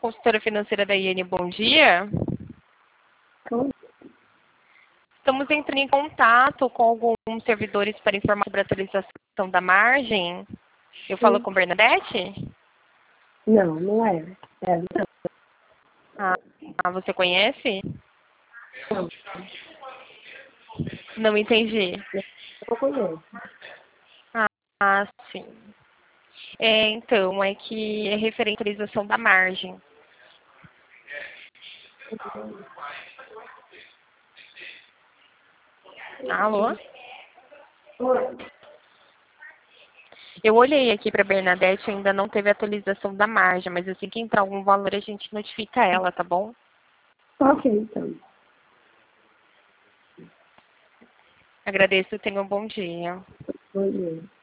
consultora financeira da IN, bom dia. Estamos entrando em contato com alguns servidores para informar sobre a atualização da margem. Eu falo com Bernadette? Não, não é. Você conhece? Não, Não entendi. eu conheço. Sim. Então, é que é referente à atualização da margem. Alô? Oi. Eu olhei aqui para a Bernadette, ainda não teve atualização da margem, mas assim que entrar algum valor, a gente notifica ela, tá bom? Ok, então. Agradeço, tenha um bom dia. Bom dia.